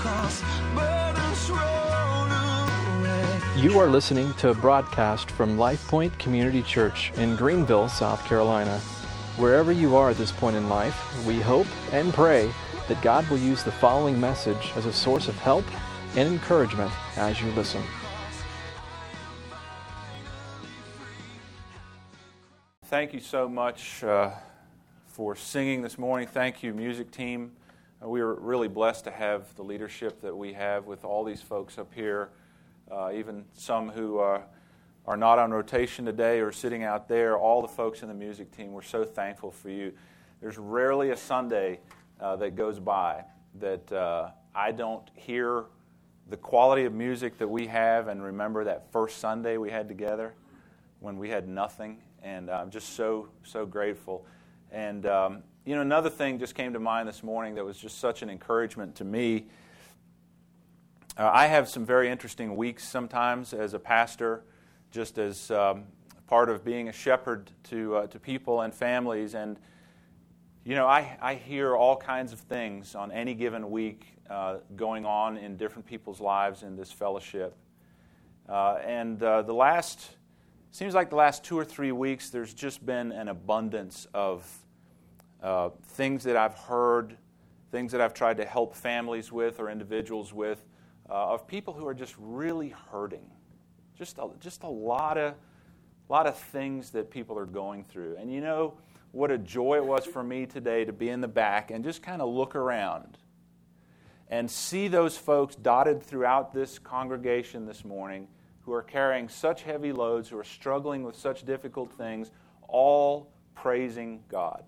cross, burdens roll away. You are listening to a broadcast from LifePoint Community Church in Greenville, South Carolina. Wherever you are at this point in life, we hope and pray that God will use the following message as a source of help and encouragement as you listen. Thank you so much for singing this morning. Thank you, music team. We are really blessed to have the leadership that we have with all these folks up here, even some who are not on rotation today or sitting out there. All the folks in the music team, we're so thankful for you. There's rarely a Sunday that goes by that I don't hear the quality of music that we have and remember that first Sunday we had together when we had nothing. And I'm just so grateful. And, another thing just came to mind this morning that was just such an encouragement to me. I have some very interesting weeks sometimes as a pastor, just as part of being a shepherd to people and families. And, I hear all kinds of things on any given week going on in different people's lives in this fellowship. Seems like the last 2 or 3 weeks, there's just been an abundance of things that I've heard, things that I've tried to help families with or individuals with, of people who are just really hurting. Just a lot of things that people are going through. And what a joy it was for me today to be in the back and just kind of look around and see those folks dotted throughout this congregation this morning who are carrying such heavy loads, who are struggling with such difficult things, all praising God.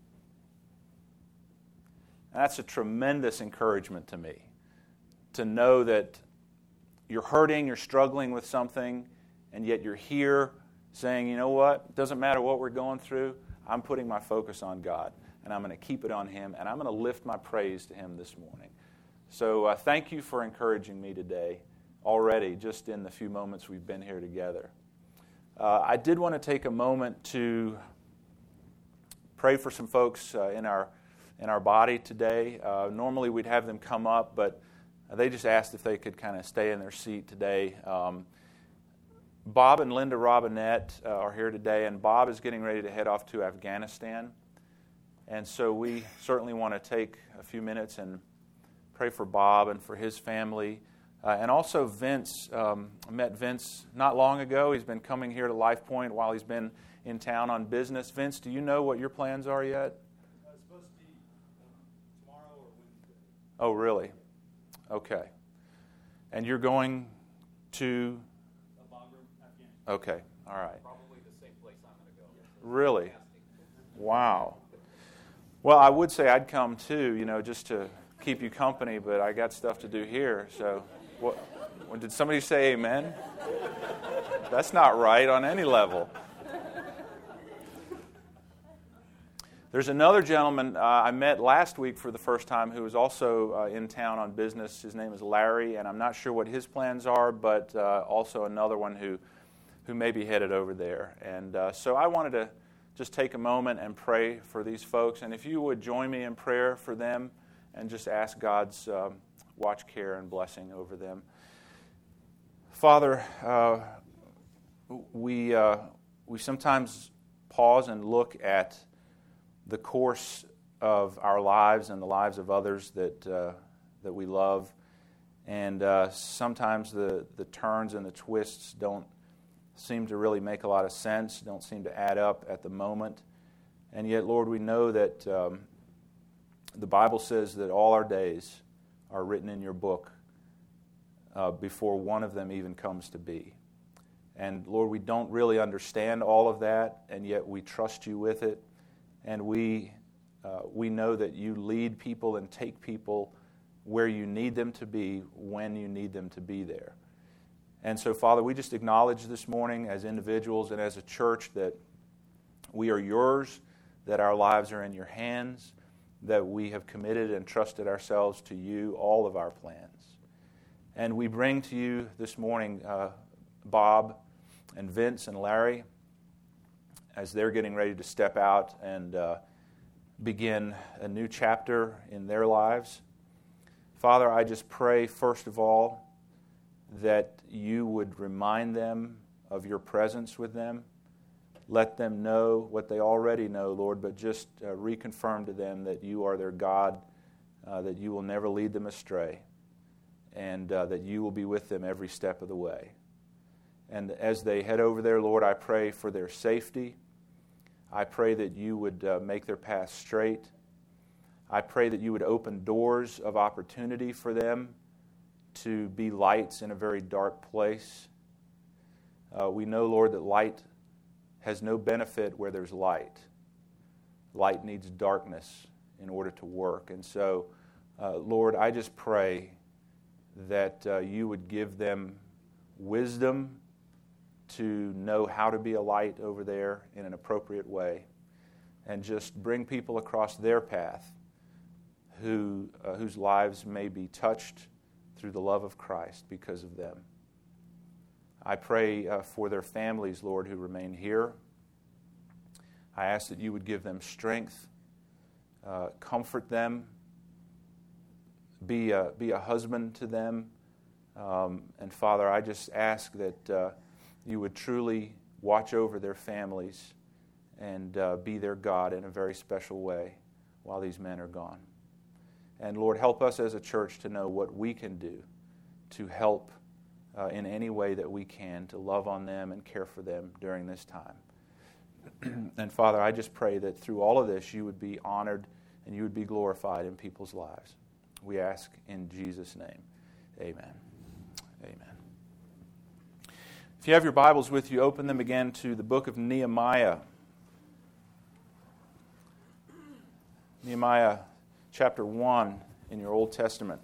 And that's a tremendous encouragement to me, to know that you're hurting, you're struggling with something, and yet you're here saying, you know what, it doesn't matter what we're going through, I'm putting my focus on God, and I'm going to keep it on Him, and I'm going to lift my praise to Him this morning. So thank you for encouraging me today. Already, just in the few moments we've been here together. I did want to take a moment to pray for some folks in our body today. Normally we'd have them come up, but they just asked if they could kind of stay in their seat today. Bob and Linda Robinette are here today, and Bob is getting ready to head off to Afghanistan. And so we certainly want to take a few minutes and pray for Bob and for his family. And also Vince, I met Vince not long ago. He's been coming here to LifePoint while he's been in town on business. Vince, do you know what your plans are yet? It's supposed to be tomorrow or Wednesday. Oh, really? Okay. And you're going to? Bagram, Afghanistan. Okay, all right. Probably the same place I'm going to go. Really? Wow. Well, I would say I'd come too, just to keep you company, but I got stuff to do here, so... Did somebody say amen? That's not right on any level. There's another gentleman I met last week for the first time who was also in town on business. His name is Larry, and I'm not sure what his plans are, but also another one who may be headed over there. And so I wanted to just take a moment and pray for these folks. And if you would join me in prayer for them and just ask God's watch, care, and blessing over them. Father, we sometimes pause and look at the course of our lives and the lives of others that we love, and sometimes the turns and the twists don't seem to really make a lot of sense, don't seem to add up at the moment. And yet, Lord, we know that the Bible says that all our days are written in your book before one of them even comes to be. And Lord, we don't really understand all of that, and yet we trust you with it. And we know that you lead people and take people where you need them to be when you need them to be there. And so, Father, we just acknowledge this morning as individuals and as a church that we are yours, that our lives are in your hands, that we have committed and trusted ourselves to you, all of our plans. And we bring to you this morning Bob and Vince and Larry as they're getting ready to step out and begin a new chapter in their lives. Father, I just pray, first of all, that you would remind them of your presence with them. Let them know what they already know, Lord, but just reconfirm to them that you are their God, that you will never lead them astray, and that you will be with them every step of the way. And as they head over there, Lord, I pray for their safety. I pray that you would make their path straight. I pray that you would open doors of opportunity for them to be lights in a very dark place. We know, Lord, that light has no benefit where there's light. Light needs darkness in order to work. And so, Lord, I just pray that you would give them wisdom to know how to be a light over there in an appropriate way, and just bring people across their path whose lives may be touched through the love of Christ because of them. I pray for their families, Lord, who remain here. I ask that you would give them strength, comfort them, be a husband to them. And Father, I just ask that you would truly watch over their families and be their God in a very special way while these men are gone. And Lord, help us as a church to know what we can do to help in any way that we can to love on them and care for them during this time. And Father, I just pray that through all of this you would be honored and you would be glorified in people's lives. We ask in Jesus' name. Amen. Amen. If you have your Bibles with you, open them again to the book of Nehemiah. Nehemiah chapter 1 in your Old Testament.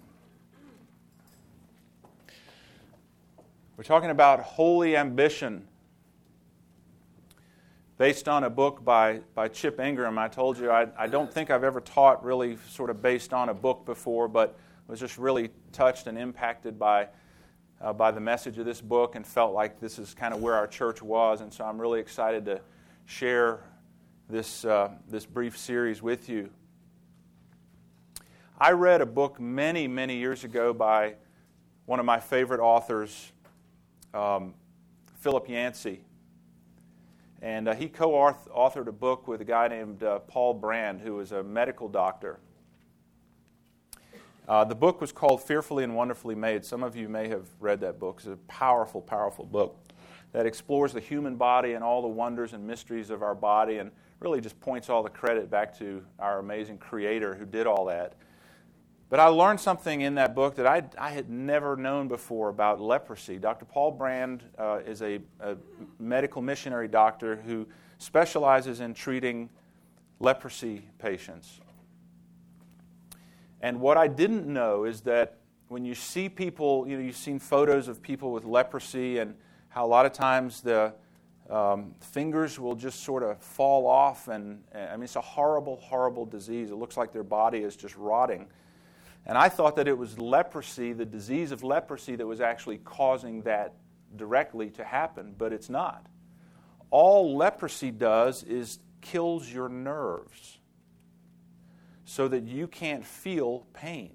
We're talking about holy ambition based on a book by Chip Ingram. I told you I don't think I've ever taught really sort of based on a book before, but was just really touched and impacted by the message of this book and felt like this is kind of where our church was. And so I'm really excited to share this brief series with you. I read a book many, many years ago by one of my favorite authors, Philip Yancey. And he co-authored a book with a guy named Paul Brand, who was a medical doctor. The book was called Fearfully and Wonderfully Made. Some of you may have read that book. It's a powerful, powerful book that explores the human body and all the wonders and mysteries of our body, and really just points all the credit back to our amazing Creator who did all that. But I learned something in that book that I had never known before about leprosy. Dr. Paul Brand is a medical missionary doctor who specializes in treating leprosy patients. And what I didn't know is that when you see people, you've seen photos of people with leprosy and how a lot of times the fingers will just sort of fall off. And I mean, it's a horrible, horrible disease. It looks like their body is just rotting. And I thought that it was leprosy, the disease of leprosy, that was actually causing that directly to happen, but it's not. All leprosy does is kills your nerves so that you can't feel pain.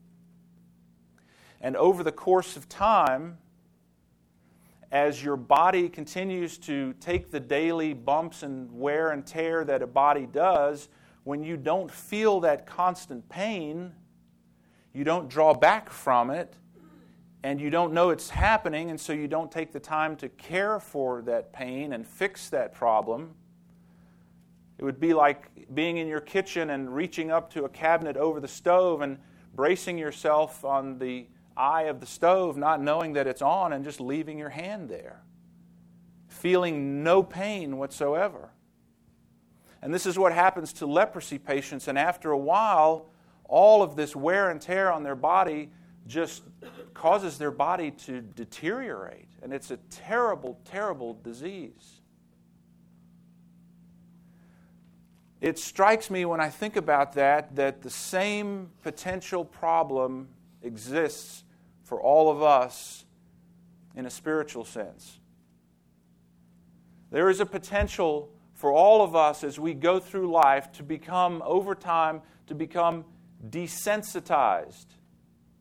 And over the course of time, as your body continues to take the daily bumps and wear and tear that a body does, when you don't feel that constant pain, you don't draw back from it, and you don't know it's happening, and so you don't take the time to care for that pain and fix that problem. It would be like being in your kitchen and reaching up to a cabinet over the stove and bracing yourself on the eye of the stove, not knowing that it's on, and just leaving your hand there, feeling no pain whatsoever. And this is what happens to leprosy patients, and after a while, all of this wear and tear on their body just causes their body to deteriorate. And it's a terrible, terrible disease. It strikes me when I think about that the same potential problem exists for all of us in a spiritual sense. There is a potential for all of us as we go through life to become, over time, to become desensitized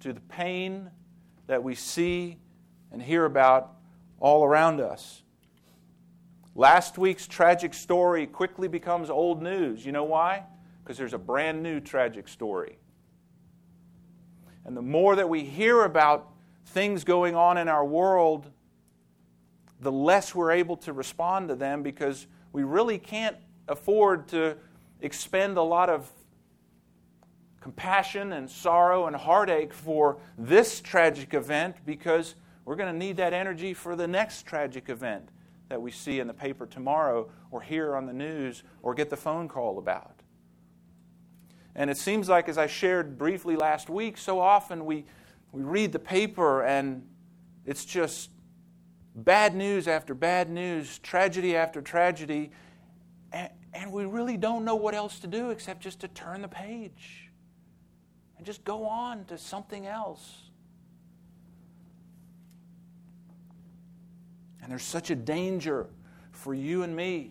to the pain that we see and hear about all around us. Last week's tragic story quickly becomes old news. You know why? Because there's a brand new tragic story. And the more that we hear about things going on in our world, the less we're able to respond to them, because we really can't afford to expend a lot of compassion and sorrow and heartache for this tragic event, because we're going to need that energy for the next tragic event that we see in the paper tomorrow, or hear on the news, or get the phone call about. And it seems like, as I shared briefly last week, so often we read the paper and it's just bad news after bad news, tragedy after tragedy, and we really don't know what else to do except just to turn the page and just go on to something else. And there's such a danger for you and me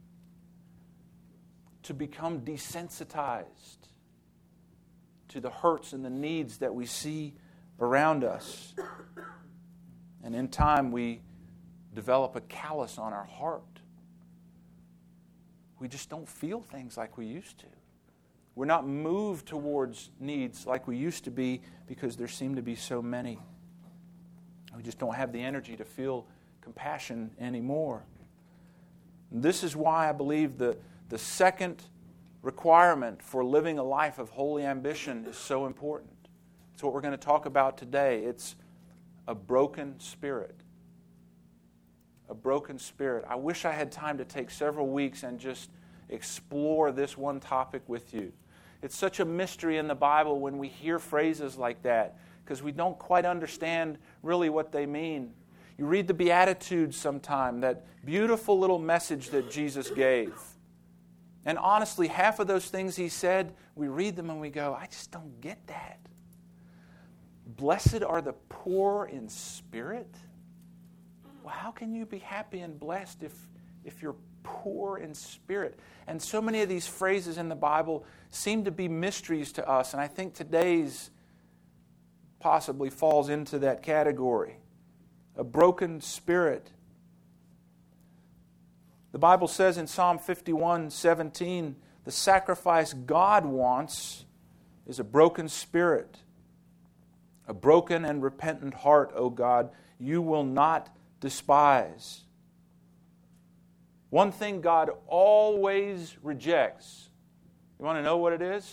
to become desensitized to the hurts and the needs that we see around us. And in time, we develop a callus on our heart. We just don't feel things like we used to. We're not moved towards needs like we used to be, because there seem to be so many. We just don't have the energy to feel compassion anymore. And this is why I believe the second requirement for living a life of holy ambition is so important. It's what we're going to talk about today. It's a broken spirit. A broken spirit. I wish I had time to take several weeks and just explore this one topic with you. It's such a mystery in the Bible when we hear phrases like that, because we don't quite understand really what they mean. You read the Beatitudes sometime, that beautiful little message that Jesus gave. And honestly, half of those things He said, we read them and we go, I just don't get that. Blessed are the poor in spirit. Well, how can you be happy and blessed if you're poor in spirit? And so many of these phrases in the Bible seem to be mysteries to us, and I think today's possibly falls into that category. A broken spirit. The Bible says in Psalm 51:17, the sacrifice God wants is a broken spirit. A broken and repentant heart, O God, you will not despise. One thing God always rejects. You want to know what it is?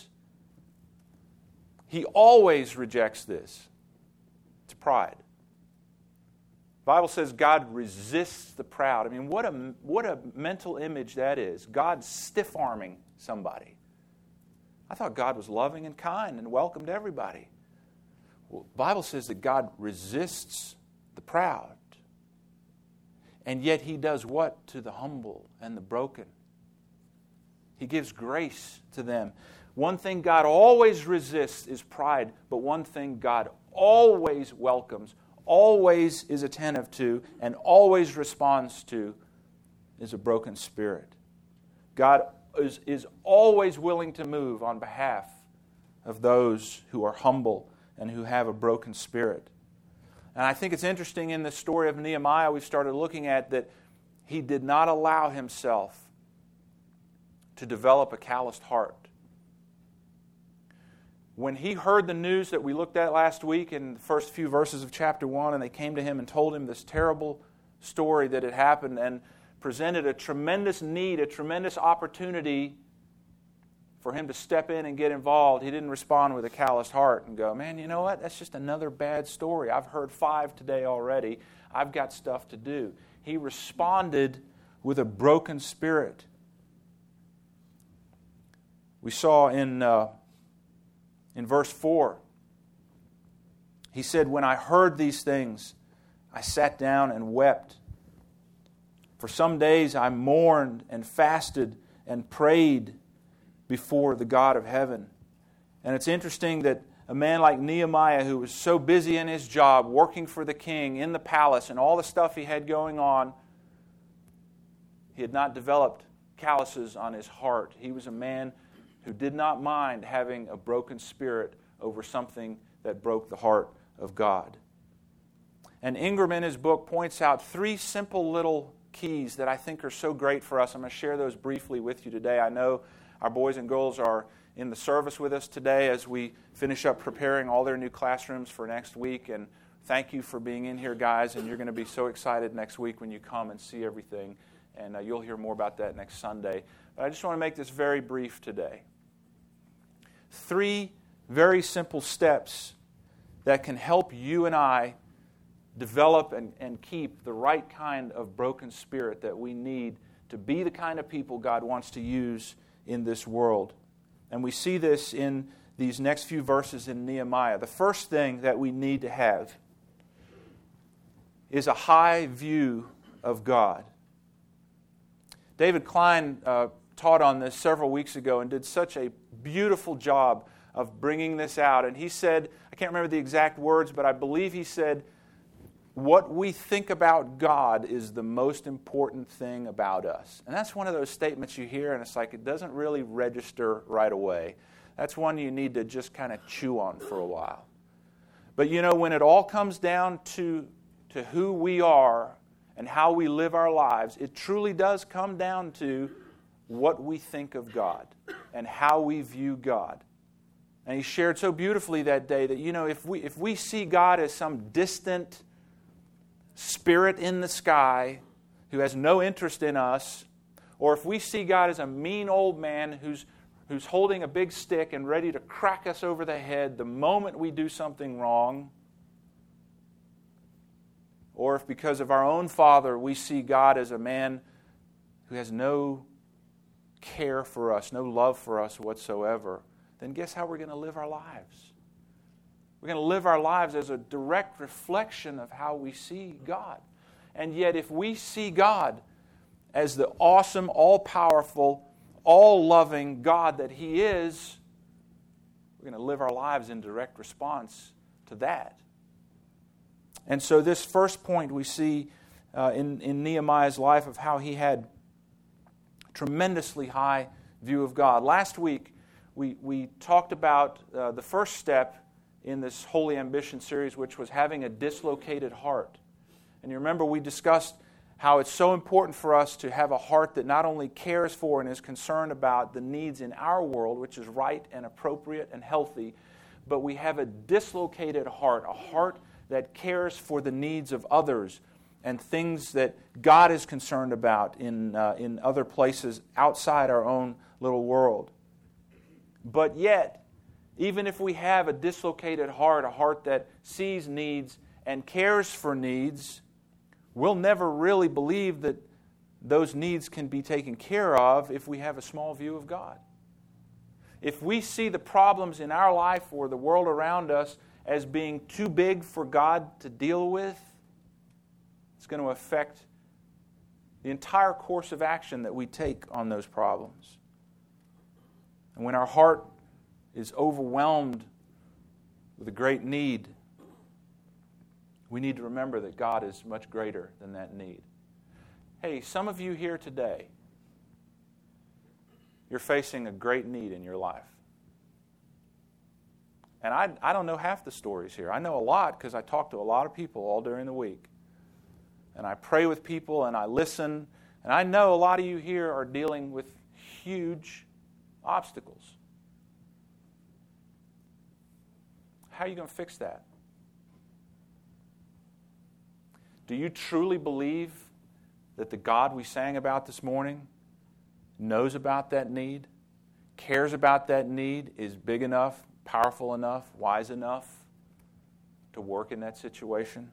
He always rejects this. It's pride. The Bible says God resists the proud. I mean, what a mental image that is. God stiff-arming somebody. I thought God was loving and kind and welcomed everybody. Well, the Bible says that God resists the proud. And yet He does what to the humble and the broken? He gives grace to them. One thing God always resists is pride, but one thing God always welcomes, always is attentive to, and always responds to is a broken spirit. God is always willing to move on behalf of those who are humble and who have a broken spirit. And I think it's interesting in the story of Nehemiah we've started looking at that he did not allow himself to develop a calloused heart. When he heard the news that we looked at last week in the first few verses of chapter 1, and they came to him and told him this terrible story that had happened and presented a tremendous need, a tremendous opportunity for him to step in and get involved, he didn't respond with a calloused heart and go, man, you know what? That's just another bad story. I've heard 5 today already. I've got stuff to do. He responded with a broken spirit. We saw in verse 4, he said, when I heard these things, I sat down and wept. For some days I mourned and fasted and prayed before the God of heaven. And it's interesting that a man like Nehemiah, who was so busy in his job, working for the king in the palace and all the stuff he had going on, he had not developed calluses on his heart. He was a man who did not mind having a broken spirit over something that broke the heart of God. And Ingram in his book points out 3 simple little keys that I think are so great for us. I'm going to share those briefly with you today. I know our boys and girls are in the service with us today as we finish up preparing all their new classrooms for next week. And thank you for being in here, guys. And you're going to be so excited next week when you come and see everything. And you'll hear more about that next Sunday. But I just want to make this very brief today. 3 very simple steps that can help you and I develop and keep the right kind of broken spirit that we need to be the kind of people God wants to use in this world. And we see this in these next few verses in Nehemiah. The first thing that we need to have is a high view of God. David Klein taught on this several weeks ago and did such a beautiful job of bringing this out. And he said, I can't remember the exact words, but I believe he said, what we think about God is the most important thing about us. And that's one of those statements you hear, and it's like it doesn't really register right away. That's one you need to just kind of chew on for a while. But you know, when it all comes down to who we are and how we live our lives, it truly does come down to what we think of God and how we view God. And he shared so beautifully that day that, you know, if we see God as some distant spirit in the sky who has no interest in us, or if we see God as a mean old man who's holding a big stick and ready to crack us over the head the moment we do something wrong, or if because of our own father we see God as a man who has no care for us, no love for us whatsoever, then guess how we're going to live our lives? We're going to live our lives as a direct reflection of how we see God. And yet if we see God as the awesome, all-powerful, all-loving God that He is, we're going to live our lives in direct response to that. And so this first point we see in Nehemiah's life of how he had a tremendously high view of God. Last week we talked about the first step in this Holy Ambition series, which was having a dislocated heart. And you remember we discussed how it's so important for us to have a heart that not only cares for and is concerned about the needs in our world, which is right and appropriate and healthy, but we have a dislocated heart, a heart that cares for the needs of others and things that God is concerned about in other places outside our own little world. But yet, even if we have a dislocated heart, a heart that sees needs and cares for needs, we'll never really believe that those needs can be taken care of if we have a small view of God. If we see the problems in our life or the world around us as being too big for God to deal with, it's going to affect the entire course of action that we take on those problems. And when our heart is overwhelmed with a great need, we need to remember that God is much greater than that need. Hey, some of you here today, you're facing a great need in your life. And I don't know half the stories here. I know a lot because I talk to a lot of people all during the week. And I pray with people and I listen. And I know a lot of you here are dealing with huge obstacles. How are you going to fix that? Do you truly believe that the God we sang about this morning knows about that need, cares about that need, is big enough, powerful enough, wise enough to work in that situation?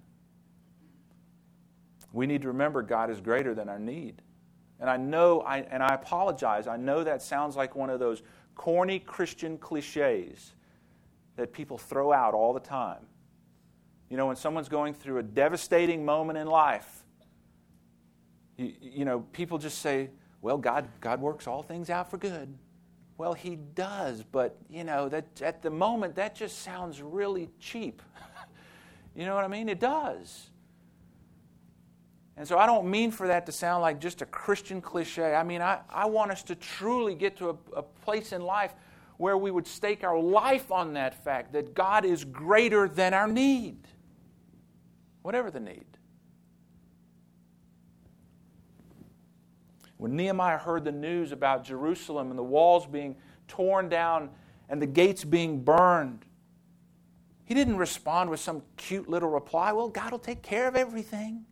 We need to remember God is greater than our need. And I apologize, I know that sounds like one of those corny Christian cliches that people throw out all the time. You know, when someone's going through a devastating moment in life, you know, people just say, well, God works all things out for good. Well, He does, but, you know, that at the moment, that just sounds really cheap. You know what I mean? It does. And so I don't mean for that to sound like just a Christian cliche. I mean, I want us to truly get to a place in life where we would stake our life on that fact that God is greater than our need, whatever the need. When Nehemiah heard the news about Jerusalem and the walls being torn down and the gates being burned, he didn't respond with some cute little reply, well, God will take care of everything.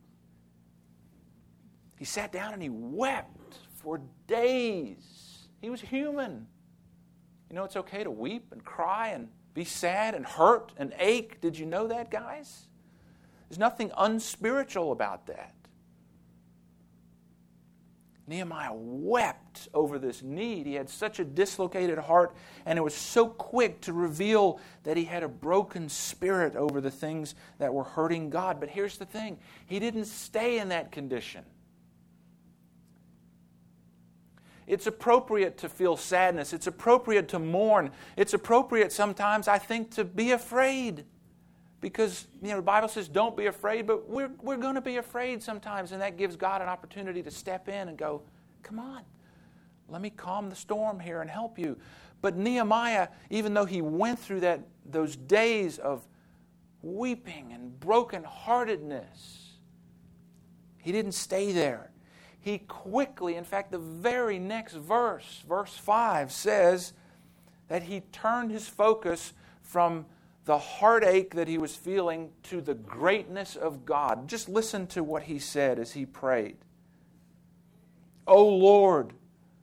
He sat down and he wept for days. He was human. You know, it's okay to weep and cry and be sad and hurt and ache. Did you know that, guys? There's nothing unspiritual about that. Nehemiah wept over this need. He had such a dislocated heart, and it was so quick to reveal that he had a broken spirit over the things that were hurting God. But here's the thing. He didn't stay in that condition. It's appropriate to feel sadness. It's appropriate to mourn. It's appropriate sometimes, I think, to be afraid. Because, the Bible says don't be afraid, but we're going to be afraid sometimes, and that gives God an opportunity to step in and go, come on, let me calm the storm here and help you. But Nehemiah, even though he went through those days of weeping and brokenheartedness, he didn't stay there. He quickly, in fact, the very next verse, verse 5, says that he turned his focus from the heartache that he was feeling to the greatness of God. Just listen to what he said as he prayed. "O Lord,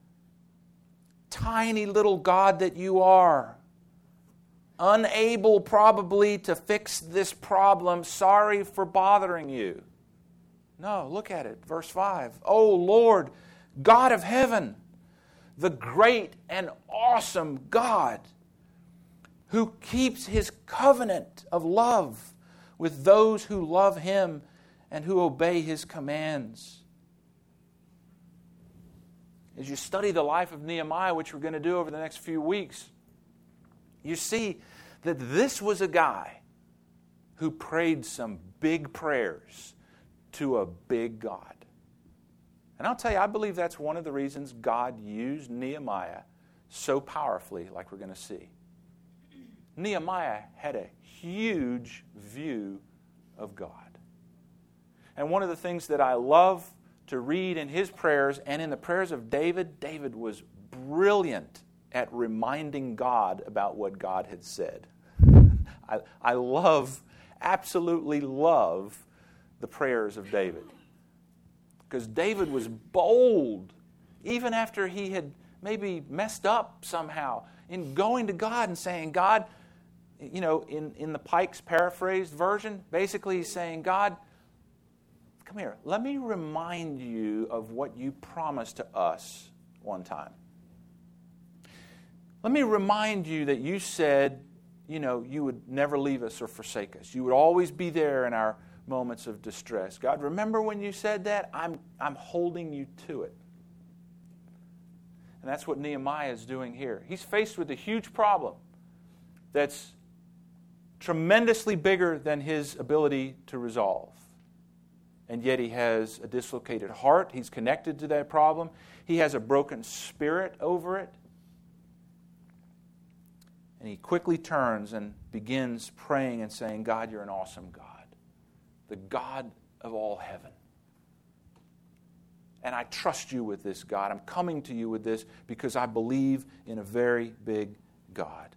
tiny little God that you are, unable probably to fix this problem, sorry for bothering you." No, look at it, verse 5. "O Lord, God of heaven, the great and awesome God, who keeps His covenant of love with those who love Him and who obey His commands." As you study the life of Nehemiah, which we're going to do over the next few weeks, you see that this was a guy who prayed some big prayers to a big God. And I'll tell you, I believe that's one of the reasons God used Nehemiah so powerfully, like we're going to see. Nehemiah had a huge view of God. And one of the things that I love to read in his prayers and in the prayers of David, David was brilliant at reminding God about what God had said. I absolutely love the prayers of David. Because David was bold, even after he had maybe messed up somehow, in going to God and saying, God, in the Pike's paraphrased version, basically he's saying, God, come here, let me remind you of what you promised to us one time. Let me remind you that you said, you would never leave us or forsake us. You would always be there in our moments of distress. God, remember when you said that? I'm holding you to it. And that's what Nehemiah is doing here. He's faced with a huge problem that's tremendously bigger than his ability to resolve. And yet he has a dislocated heart. He's connected to that problem. He has a broken spirit over it. And he quickly turns and begins praying and saying, God, you're an awesome God, the God of all heaven. And I trust you with this, God. I'm coming to you with this because I believe in a very big God.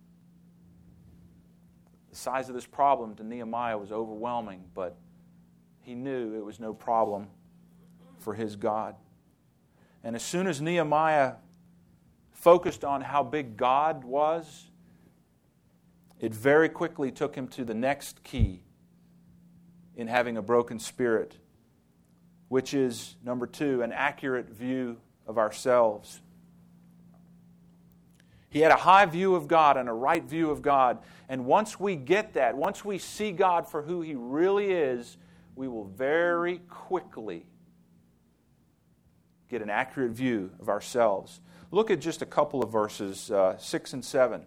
The size of this problem to Nehemiah was overwhelming, but he knew it was no problem for his God. And as soon as Nehemiah focused on how big God was, it very quickly took him to the next key in having a broken spirit, which is, number 2, an accurate view of ourselves. He had a high view of God and a right view of God. And once we get that, once we see God for who He really is, we will very quickly get an accurate view of ourselves. Look at just a couple of verses, 6 and 7.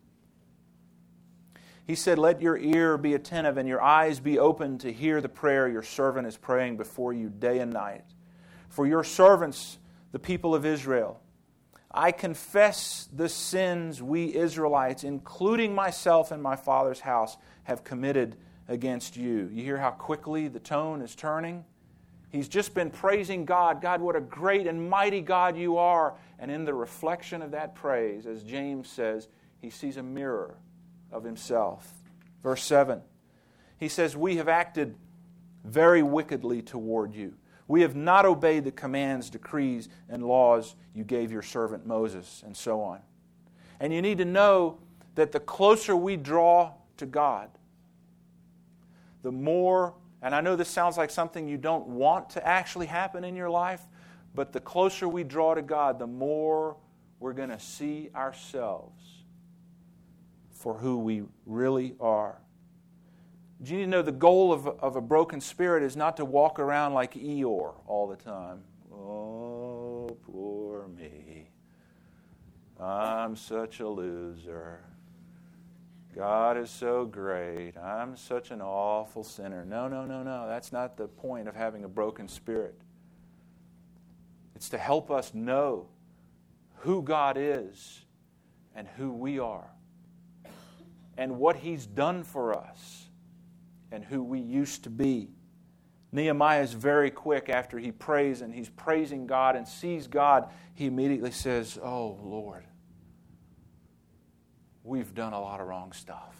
He said, let your ear be attentive and your eyes be open to hear the prayer your servant is praying before you day and night. For your servants, the people of Israel, I confess the sins we Israelites, including myself and my father's house, have committed against you. You hear how quickly the tone is turning? He's just been praising God. God, what a great and mighty God you are. And in the reflection of that praise, as James says, he sees a mirror of himself. Verse 7, he says, we have acted very wickedly toward you. We have not obeyed the commands, decrees, and laws you gave your servant Moses, and so on. And you need to know that the closer we draw to God, the more, and I know this sounds like something you don't want to actually happen in your life, but the closer we draw to God, the more we're going to see ourselves for who we really are. You need to know the goal of a broken spirit is not to walk around like Eeyore all the time. Oh, poor me. I'm such a loser. God is so great. I'm such an awful sinner. No. That's not the point of having a broken spirit. It's to help us know who God is and who we are and what He's done for us and who we used to be. Nehemiah is very quick after he prays and he's praising God and sees God. He immediately says, oh, Lord, we've done a lot of wrong stuff.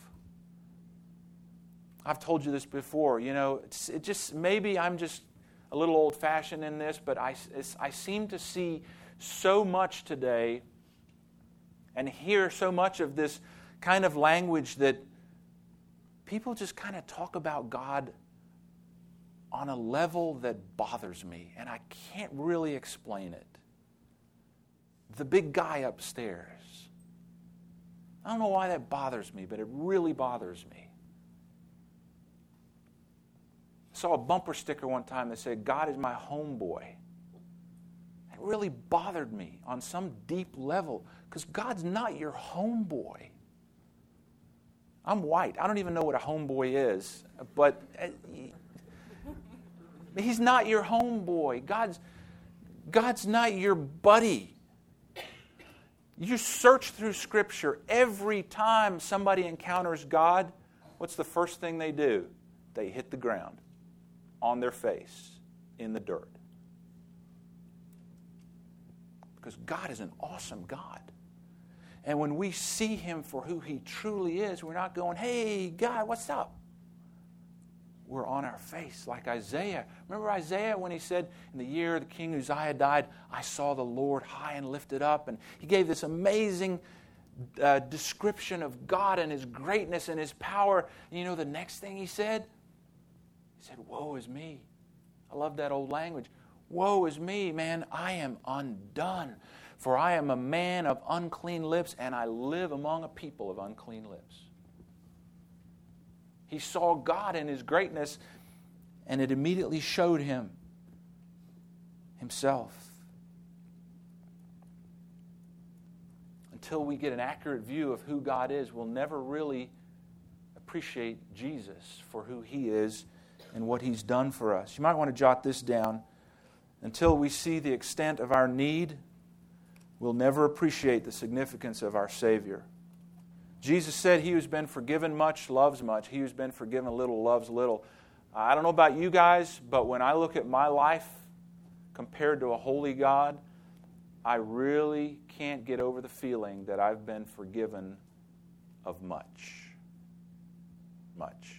I've told you this before. You know, it just maybe I'm just a little old-fashioned in this, but I seem to see so much today and hear so much of this kind of language that people just kind of talk about God on a level that bothers me, and I can't really explain it. The big guy upstairs. I don't know why that bothers me, but it really bothers me. I saw a bumper sticker one time that said, God is my homeboy. It really bothered me on some deep level, because God's not your homeboy. I'm white. I don't even know what a homeboy is, but He's not your homeboy. God's not your buddy. You search through Scripture. Every time somebody encounters God, what's the first thing they do? They hit the ground, on their face, in the dirt. Because God is an awesome God. And when we see Him for who He truly is, we're not going, hey, God, what's up? We're on our face like Isaiah. Remember Isaiah when he said, in the year the king Uzziah died, I saw the Lord high and lifted up. And he gave this amazing description of God and His greatness and His power. And you know the next thing he said? He said, woe is me. I love that old language. Woe is me, man. I am undone. For I am a man of unclean lips, and I live among a people of unclean lips. He saw God in His greatness, and it immediately showed him himself. Until we get an accurate view of who God is, we'll never really appreciate Jesus for who He is and what He's done for us. You might want to jot this down. Until we see the extent of our need, we'll never appreciate the significance of our Savior. Jesus said, he who's been forgiven much loves much. He who's been forgiven little loves little. I don't know about you guys, but when I look at my life compared to a holy God, I really can't get over the feeling that I've been forgiven of much. Much.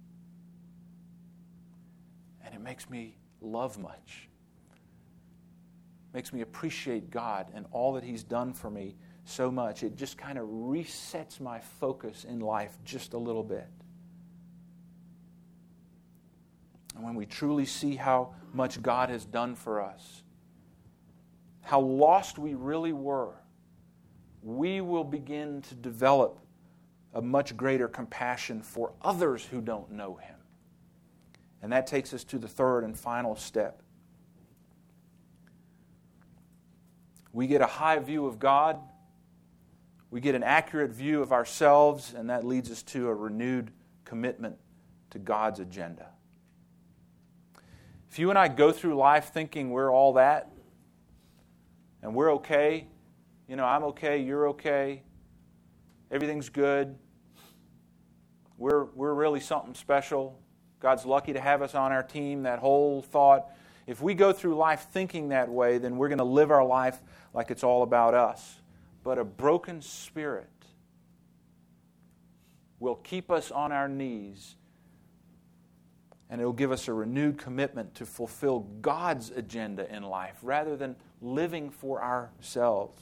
And it makes me love much. Makes me appreciate God and all that He's done for me so much. It just kind of resets my focus in life just a little bit. And when we truly see how much God has done for us, how lost we really were, we will begin to develop a much greater compassion for others who don't know Him. And that takes us to the third and final step. We get a high view of God. We get an accurate view of ourselves, and that leads us to a renewed commitment to God's agenda. If you and I go through life thinking we're all that, and we're okay, I'm okay, you're okay, everything's good, we're really something special, God's lucky to have us on our team, that whole thought. If we go through life thinking that way, then we're going to live our life like it's all about us. But a broken spirit will keep us on our knees, and it will give us a renewed commitment to fulfill God's agenda in life rather than living for ourselves.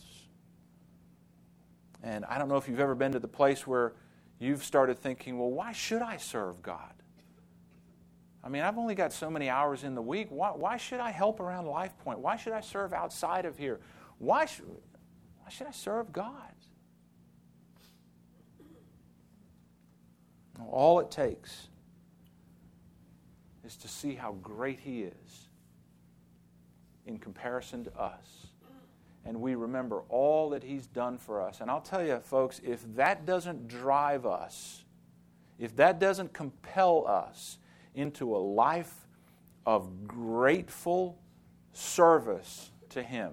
And I don't know if you've ever been to the place where you've started thinking, well, why should I serve God? I mean, I've only got so many hours in the week. Why should I help around Life Point? Why should I serve outside of here? Why should I serve God? All it takes is to see how great He is in comparison to us. And we remember all that He's done for us. And I'll tell you, folks, if that doesn't drive us, if that doesn't compel us into a life of grateful service to Him,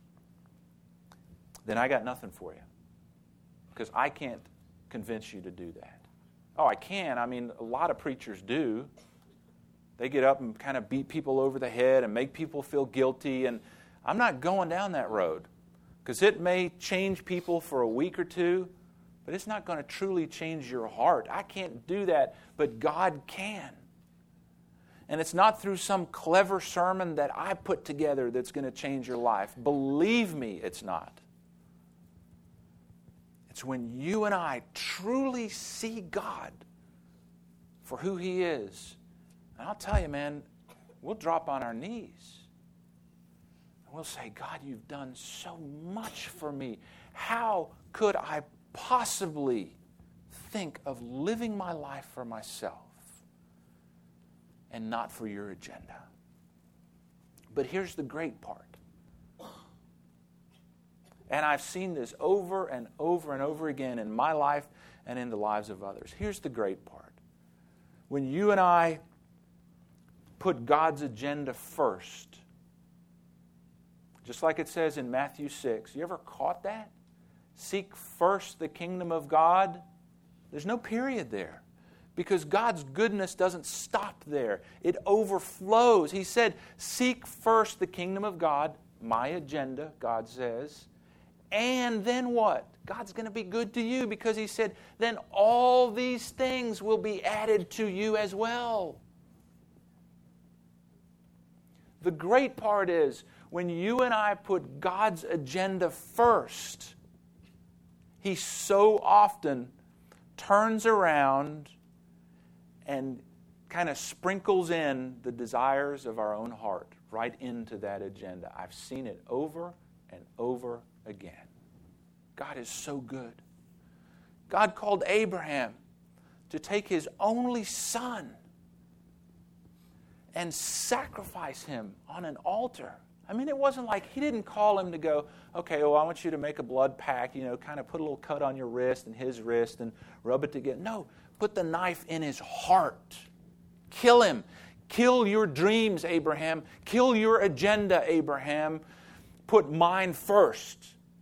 then I got nothing for you. Because I can't convince you to do that. Oh, I can. I mean, a lot of preachers do. They get up and kind of beat people over the head and make people feel guilty. And I'm not going down that road. Because it may change people for a week or two, but it's not going to truly change your heart. I can't do that, but God can. And it's not through some clever sermon that I put together that's going to change your life. Believe me, it's not. It's when you and I truly see God for who He is. And I'll tell you, man, we'll drop on our knees. And we'll say, God, you've done so much for me. How could I possibly think of living my life for myself and not for your agenda? But here's the great part. And I've seen this over and over and over again in my life and in the lives of others. Here's the great part. When you and I put God's agenda first, just like it says in Matthew 6, you ever caught that? Seek first the kingdom of God. There's no period there. Because God's goodness doesn't stop there. It overflows. He said, seek first the kingdom of God, my agenda, God says. And then what? God's going to be good to you because He said, then all these things will be added to you as well. The great part is when you and I put God's agenda first, He so often turns around and kind of sprinkles in the desires of our own heart right into that agenda. I've seen it over and over again. God is so good. God called Abraham to take his only son and sacrifice him on an altar. I mean, it wasn't like He didn't call him to go, okay, well, I want you to make a blood pact, kind of put a little cut on your wrist and his wrist and rub it together. No, put the knife in his heart. Kill him. Kill your dreams, Abraham. Kill your agenda, Abraham. Put mine first.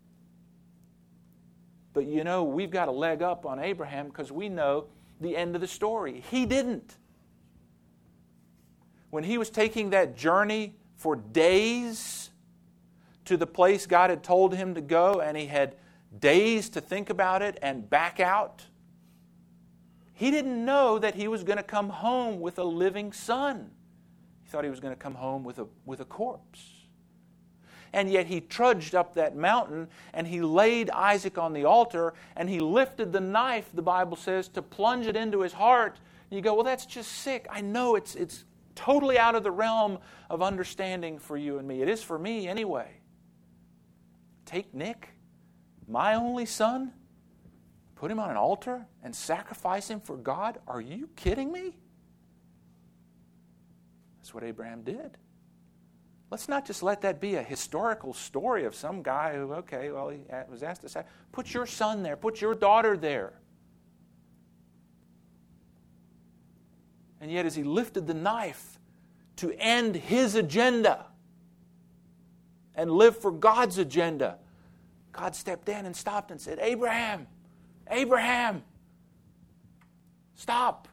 But we've got a leg up on Abraham because we know the end of the story. He didn't. When he was taking that journey for days to the place God had told him to go, and he had days to think about it and back out, he didn't know that he was going to come home with a living son. He thought he was going to come home with a corpse. And yet he trudged up that mountain and he laid Isaac on the altar and he lifted the knife, the Bible says, to plunge it into his heart. And you go, well, that's just sick. I know it's totally out of the realm of understanding for you and me. It is for me anyway. Take Nick, my only son, put him on an altar and sacrifice him for God? Are you kidding me? That's what Abraham did. Let's not just let that be a historical story of some guy who, he was asked to say, put your son there, put your daughter there. And yet as he lifted the knife to end his agenda and live for God's agenda, God stepped in and stopped and said, Abraham, Abraham, stop.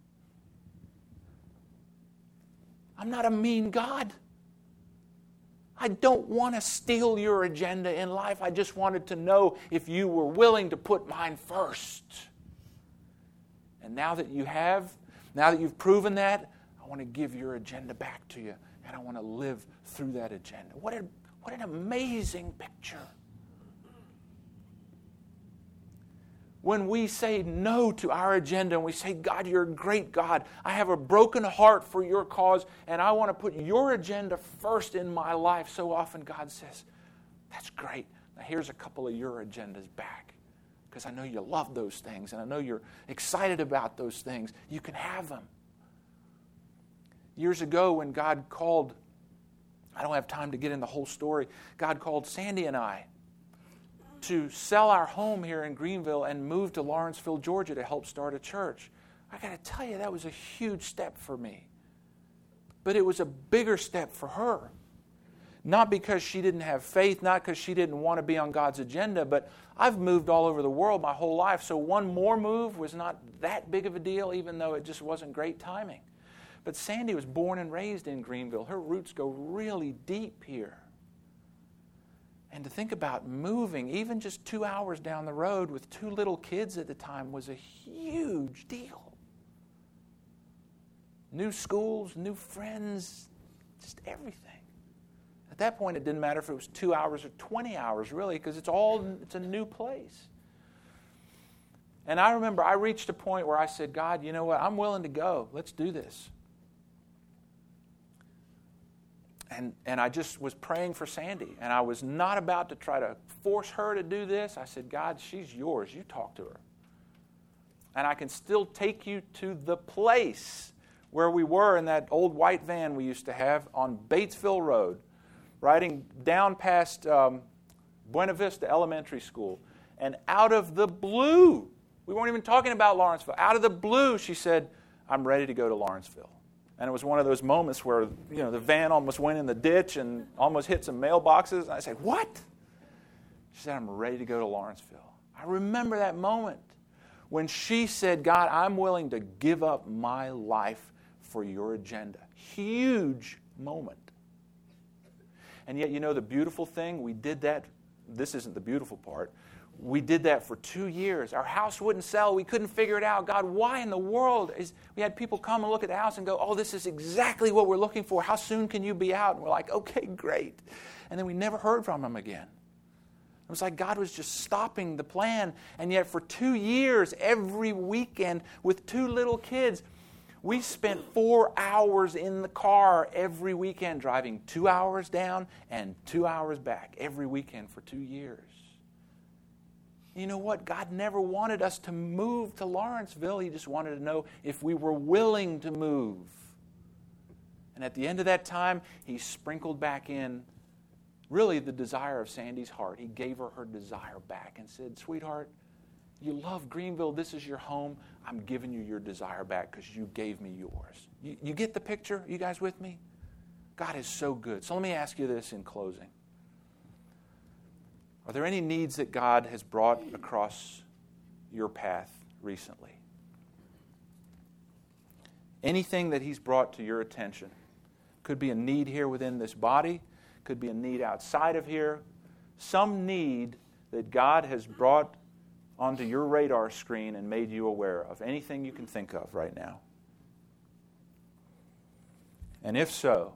I'm not a mean God. I don't want to steal your agenda in life. I just wanted to know if you were willing to put mine first. And now that you have, now that you've proven that, I want to give your agenda back to you. And I want to live through that agenda. What an amazing picture. When we say no to our agenda and we say, God, you're a great God. I have a broken heart for your cause, and I want to put your agenda first in my life. So often God says, that's great. Now here's a couple of your agendas back, because I know you love those things, and I know you're excited about those things. You can have them. Years ago when God called, I don't have time to get in the whole story, God called Sandy and I to sell our home here in Greenville and move to Lawrenceville, Georgia to help start a church. I got to tell you, that was a huge step for me. But it was a bigger step for her. Not because she didn't have faith, not because she didn't want to be on God's agenda, but I've moved all over the world my whole life, so one more move was not that big of a deal, even though it just wasn't great timing. But Sandy was born and raised in Greenville. Her roots go really deep here. And to think about moving, even just 2 hours down the road with 2 little kids at the time, was a huge deal. New schools, new friends, just everything. At that point, it didn't matter if it was 2 hours or 20 hours, really, because it's a new place. And I remember I reached a point where I said, God, you know what? I'm willing to go. Let's do this. And I just was praying for Sandy. And I was not about to try to force her to do this. I said, God, she's yours. You talk to her. And I can still take you to the place where we were in that old white van we used to have on Batesville Road, riding down past Buena Vista Elementary School. And out of the blue, we weren't even talking about Lawrenceville. Out of the blue, she said, I'm ready to go to Lawrenceville. And it was one of those moments where, the van almost went in the ditch and almost hit some mailboxes. And I said, what? She said, I'm ready to go to Lawrenceville. I remember that moment when she said, God, I'm willing to give up my life for your agenda. Huge moment. And yet, the beautiful thing, we did that. This isn't the beautiful part. We did that for 2 years. Our house wouldn't sell. We couldn't figure it out. God, why in the world? We had people come and look at the house and go, oh, this is exactly what we're looking for. How soon can you be out? And we're like, okay, great. And then we never heard from them again. It was like God was just stopping the plan. And yet for 2 years, every weekend with 2 little kids, we spent 4 hours in the car every weekend, driving 2 hours down and 2 hours back every weekend for 2 years. You know what? God never wanted us to move to Lawrenceville. He just wanted to know if we were willing to move. And at the end of that time, He sprinkled back in really the desire of Sandy's heart. He gave her her desire back and said, sweetheart, you love Greenville. This is your home. I'm giving you your desire back because you gave me yours. You get the picture? You guys with me? God is so good. So let me ask you this in closing. Are there any needs that God has brought across your path recently? Anything that He's brought to your attention? Could be a need here within this body. Could be a need outside of here. Some need that God has brought onto your radar screen and made you aware of. Anything you can think of right now. And if so,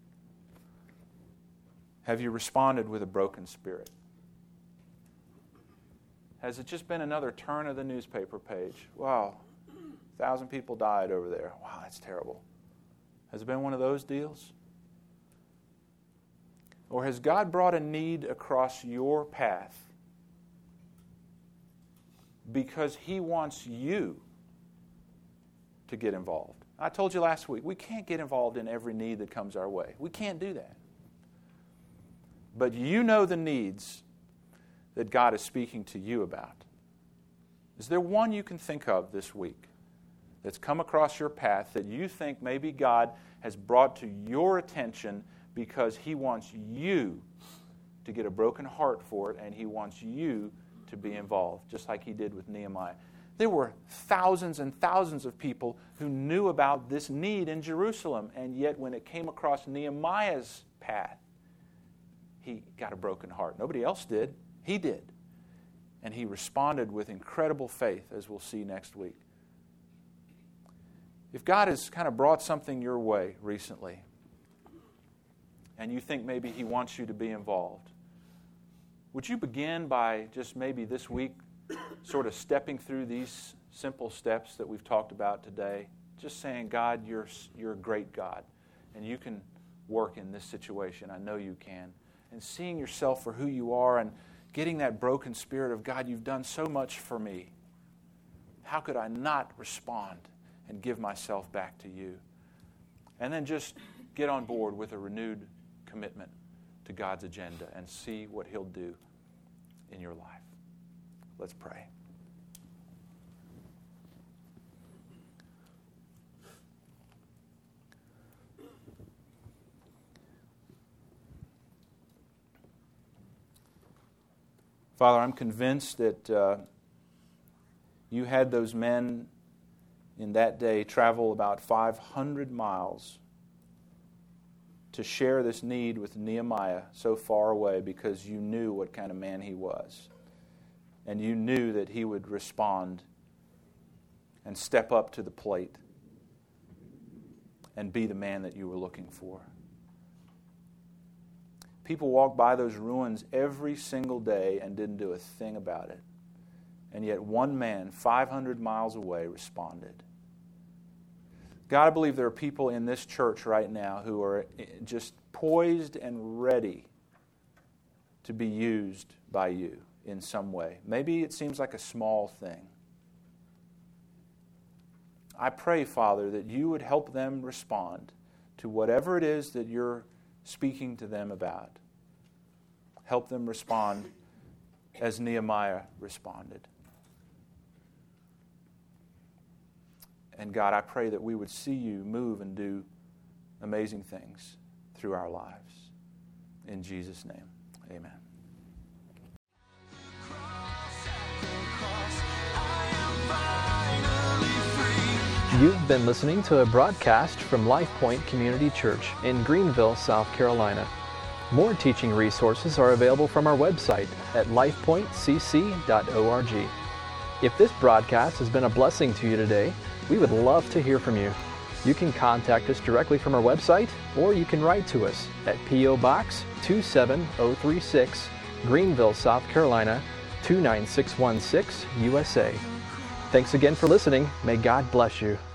have you responded with a broken spirit? Has it just been another turn of the newspaper page? Wow, 1,000 people died over there. Wow, that's terrible. Has it been one of those deals? Or has God brought a need across your path because He wants you to get involved? I told you last week, we can't get involved in every need that comes our way. We can't do that. But you know the needs that God is speaking to you about. Is there one you can think of this week that's come across your path that you think maybe God has brought to your attention because He wants you to get a broken heart for it, and He wants you to be involved, just like He did with Nehemiah. There were thousands and thousands of people who knew about this need in Jerusalem, and yet when it came across Nehemiah's path, he got a broken heart. Nobody else did. He did. And he responded with incredible faith, as we'll see next week. If God has kind of brought something your way recently, and you think maybe He wants you to be involved, would you begin by just maybe this week sort of stepping through these simple steps that we've talked about today? Just saying, God, you're a great God, and you can work in this situation. I know you can. And seeing yourself for who you are and getting that broken spirit of, God, you've done so much for me. How could I not respond and give myself back to you? And then just get on board with a renewed commitment to God's agenda and see what He'll do in your life. Let's pray. Father, I'm convinced that you had those men in that day travel about 500 miles to share this need with Nehemiah so far away, because you knew what kind of man he was. And you knew that he would respond and step up to the plate and be the man that you were looking for. People walked by those ruins every single day and didn't do a thing about it. And yet one man 500 miles away responded. God, I believe there are people in this church right now who are just poised and ready to be used by you in some way. Maybe it seems like a small thing. I pray, Father, that you would help them respond to whatever it is that you're speaking to them about. Help them respond as Nehemiah responded. And God, I pray that we would see you move and do amazing things through our lives. In Jesus' name, amen. You've been listening to a broadcast from LifePoint Community Church in Greenville, South Carolina. More teaching resources are available from our website at lifepointcc.org. If this broadcast has been a blessing to you today, we would love to hear from you. You can contact us directly from our website, or you can write to us at P.O. Box 27036, Greenville, South Carolina 29616, USA. Thanks again for listening. May God bless you.